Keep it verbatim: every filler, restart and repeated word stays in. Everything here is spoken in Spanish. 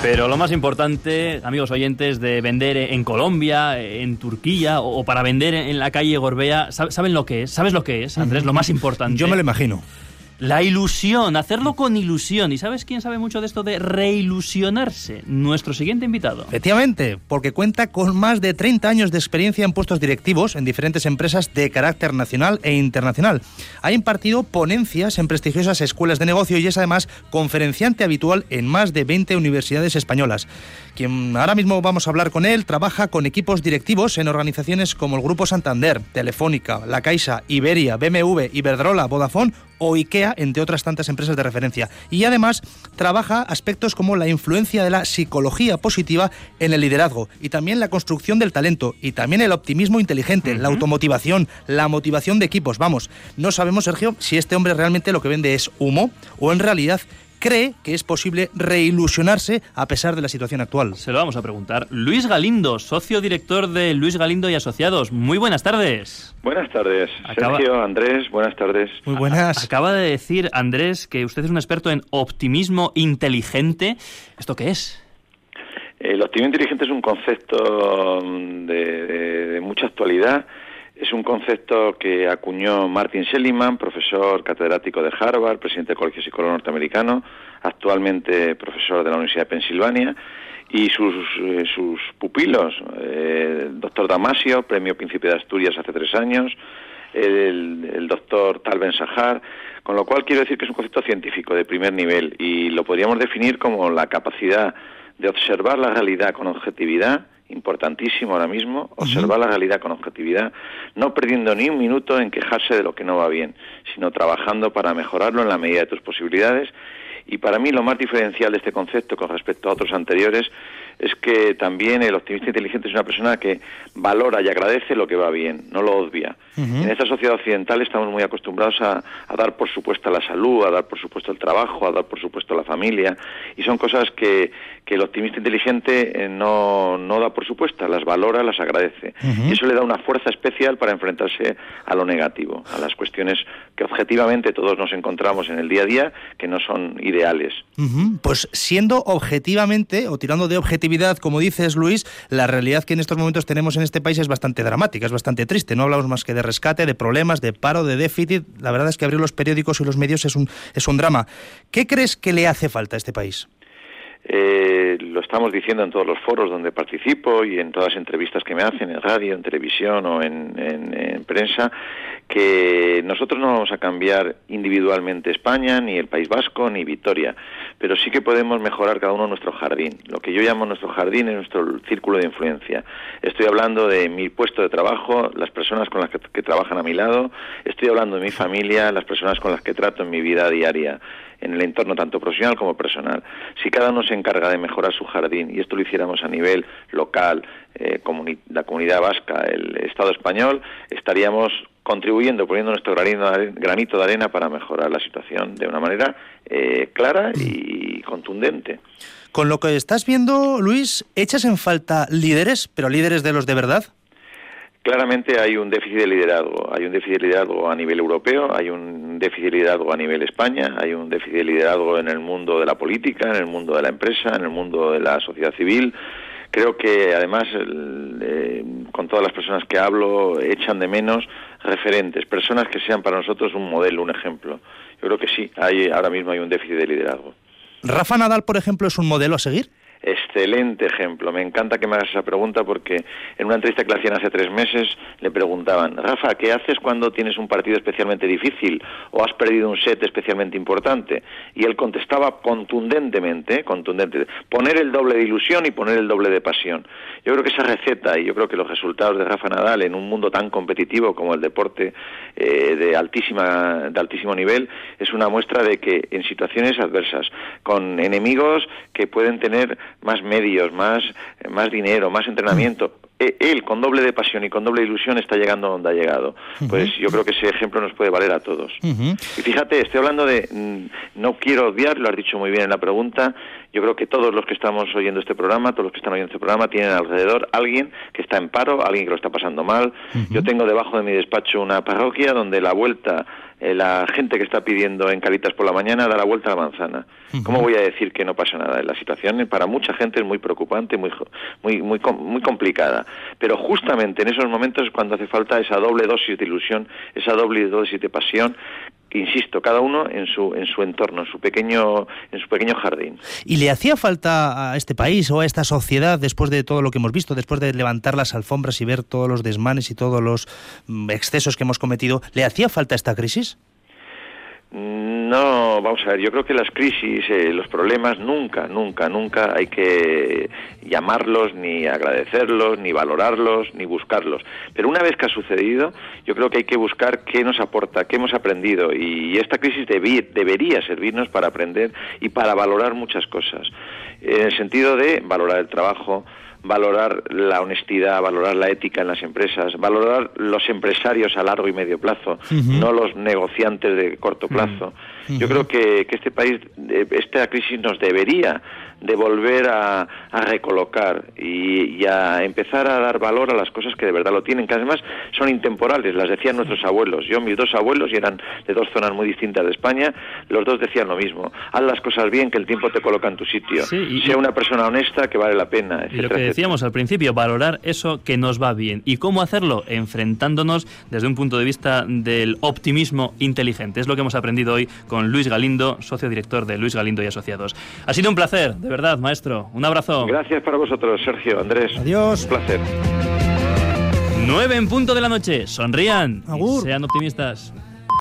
Pero lo más importante, amigos oyentes, de vender en Colombia, en Turquía o para vender en la calle Gorbea, ¿saben lo que es? ¿Sabes lo que es, Andrés? Lo más importante. Yo me lo imagino. La ilusión, hacerlo con ilusión. ¿Y sabes quién sabe mucho de esto de reilusionarse? Nuestro siguiente invitado. Efectivamente, porque cuenta con más de treinta años de experiencia en puestos directivos en diferentes empresas de carácter nacional e internacional. Ha impartido ponencias en prestigiosas escuelas de negocio y es además conferenciante habitual en más de veinte universidades españolas. Quien ahora mismo vamos a hablar con él trabaja con equipos directivos en organizaciones como el Grupo Santander, Telefónica, La Caixa, Iberia, B M W, Iberdrola, Vodafone o IKEA, entre otras tantas empresas de referencia. Y además trabaja aspectos como la influencia de la psicología positiva en el liderazgo y también la construcción del talento y también el optimismo inteligente, uh-huh. la automotivación, la motivación de equipos. Vamos, no sabemos, Sergio, si este hombre realmente lo que vende es humo o en realidad cree que es posible reilusionarse a pesar de la situación actual. Se lo vamos a preguntar. Luis Galindo, socio director de Luis Galindo y Asociados. Muy buenas tardes. Buenas tardes, Acaba... Sergio, Andrés, buenas tardes. Muy buenas. A- acaba de decir, Andrés, que usted es un experto en optimismo inteligente. ¿Esto qué es? El optimismo inteligente es un concepto de, de, de mucha actualidad. Es un concepto que acuñó Martin Seligman, profesor catedrático de Harvard, presidente del Colegio Psicólogo Norteamericano, actualmente profesor de la Universidad de Pensilvania, y sus, eh, sus pupilos, eh, el doctor Damasio, premio Príncipe de Asturias hace tres años, el, el doctor Tal Ben-Sahar, con lo cual quiero decir que es un concepto científico de primer nivel y lo podríamos definir como la capacidad de observar la realidad con objetividad, importantísimo ahora mismo, observar uh-huh. la realidad con objetividad, no perdiendo ni un minuto en quejarse de lo que no va bien, sino trabajando para mejorarlo en la medida de tus posibilidades. Y para mí lo más diferencial de este concepto con respecto a otros anteriores es que también el optimista inteligente es una persona que valora y agradece lo que va bien, no lo obvia. Uh-huh. En esta sociedad occidental estamos muy acostumbrados a, a dar por supuesto la salud, a dar por supuesto el trabajo, a dar por supuesto la familia, y son cosas que, que el optimista inteligente eh, no, no da por supuesto, las valora, las agradece. Uh-huh. Y eso le da una fuerza especial para enfrentarse a lo negativo, a las cuestiones que objetivamente todos nos encontramos en el día a día, que no son ideales. Uh-huh. Pues siendo objetivamente, o tirando de objetividad, como dices, Luis, la realidad que en estos momentos tenemos en este país es bastante dramática, es bastante triste. No hablamos más que de rescate, de problemas, de paro, de déficit. La verdad es que abrir los periódicos y los medios es un, es un drama. ¿Qué crees que le hace falta a este país? Eh, lo estamos diciendo en todos los foros donde participo y en todas las entrevistas que me hacen en radio, en televisión o en, en, en prensa, que nosotros no vamos a cambiar individualmente España, ni el País Vasco, ni Vitoria, pero sí que podemos mejorar cada uno nuestro jardín. Lo que yo llamo nuestro jardín es nuestro círculo de influencia. Estoy hablando de mi puesto de trabajo, las personas con las que, que trabajan a mi lado, estoy hablando de mi familia, las personas con las que trato en mi vida diaria, en el entorno tanto profesional como personal. Si cada uno se encarga de mejorar su jardín, y esto lo hiciéramos a nivel local, eh, comuni- la comunidad vasca, el Estado español, estaríamos contribuyendo, poniendo nuestro granito de, granito de arena para mejorar la situación de una manera eh, clara y contundente. Con lo que estás viendo, Luis, ¿echas en falta líderes, pero líderes de los de verdad? Claramente hay un déficit de liderazgo, hay un déficit de liderazgo a nivel europeo, hay un déficit de liderazgo a nivel España, hay un déficit de liderazgo en el mundo de la política, en el mundo de la empresa, en el mundo de la sociedad civil. Creo que además eh, con todas las personas que hablo echan de menos referentes, personas que sean para nosotros un modelo, un ejemplo. Yo creo que sí, hay, ahora mismo hay un déficit de liderazgo. ¿Rafa Nadal, por ejemplo, es un modelo a seguir? Excelente ejemplo. Me encanta que me hagas esa pregunta porque en una entrevista que le hacían hace tres meses le preguntaban: Rafa, ¿qué haces cuando tienes un partido especialmente difícil o has perdido un set especialmente importante? Y él contestaba contundentemente, contundente, poner el doble de ilusión y poner el doble de pasión. Yo creo que esa receta y yo creo que los resultados de Rafa Nadal en un mundo tan competitivo como el deporte eh, de altísima, de altísimo nivel es una muestra de que en situaciones adversas, con enemigos que pueden tener más medios, más, más dinero, más entrenamiento, él con doble de pasión y con doble de ilusión está llegando donde ha llegado. Uh-huh. Pues yo creo que ese ejemplo nos puede valer a todos. Uh-huh. Y fíjate, estoy hablando de, no quiero obviar, lo has dicho muy bien en la pregunta, Yo creo que todos los que estamos oyendo este programa, todos los que están oyendo este programa, tienen alrededor alguien que está en paro, alguien que lo está pasando mal. Uh-huh. Yo tengo debajo de mi despacho una parroquia donde la vuelta, eh, la gente que está pidiendo en Caritas por la mañana da la vuelta a la manzana. Uh-huh. ¿Cómo voy a decir que no pasa nada? La situación para mucha gente es muy preocupante, muy muy muy muy complicada. Pero justamente en esos momentos es cuando hace falta esa doble dosis de ilusión, esa doble dosis de pasión. Insisto, cada uno en su en su entorno, en su pequeño en su pequeño jardín. ¿Y le hacía falta a este país o a esta sociedad, después de todo lo que hemos visto, después de levantar las alfombras y ver todos los desmanes y todos los excesos que hemos cometido, le hacía falta esta crisis? No, vamos a ver, yo creo que las crisis, eh, los problemas, nunca, nunca, nunca hay que llamarlos, ni agradecerlos, ni valorarlos, ni buscarlos. Pero una vez que ha sucedido, yo creo que hay que buscar qué nos aporta, qué hemos aprendido. Y esta crisis debí, debería servirnos para aprender y para valorar muchas cosas. En el sentido de valorar el trabajo, valorar la honestidad, valorar la ética en las empresas, valorar los empresarios a largo y medio plazo, uh-huh. no los negociantes de corto plazo. Uh-huh. Yo creo que, que este país, esta crisis nos debería de volver a, a recolocar y, y a empezar a dar valor a las cosas que de verdad lo tienen, que además son intemporales, las decían nuestros abuelos. Yo, mis dos abuelos, y eran de dos zonas muy distintas de España, los dos decían lo mismo: haz las cosas bien, que el tiempo te coloca en tu sitio, sí, y, sea una persona honesta, que vale la pena, etcétera, y lo que decíamos etcétera. Al principio, valorar eso que nos va bien. ¿Y cómo hacerlo? Enfrentándonos desde un punto de vista del optimismo inteligente. Es lo que hemos aprendido hoy con Luis Galindo, socio director de Luis Galindo y Asociados. Ha sido un placer, de verdad, maestro. Un abrazo. Gracias para vosotros, Sergio, Andrés. Adiós. Un placer. Nueve en punto de la noche. Sonrían. Agur. Y sean optimistas.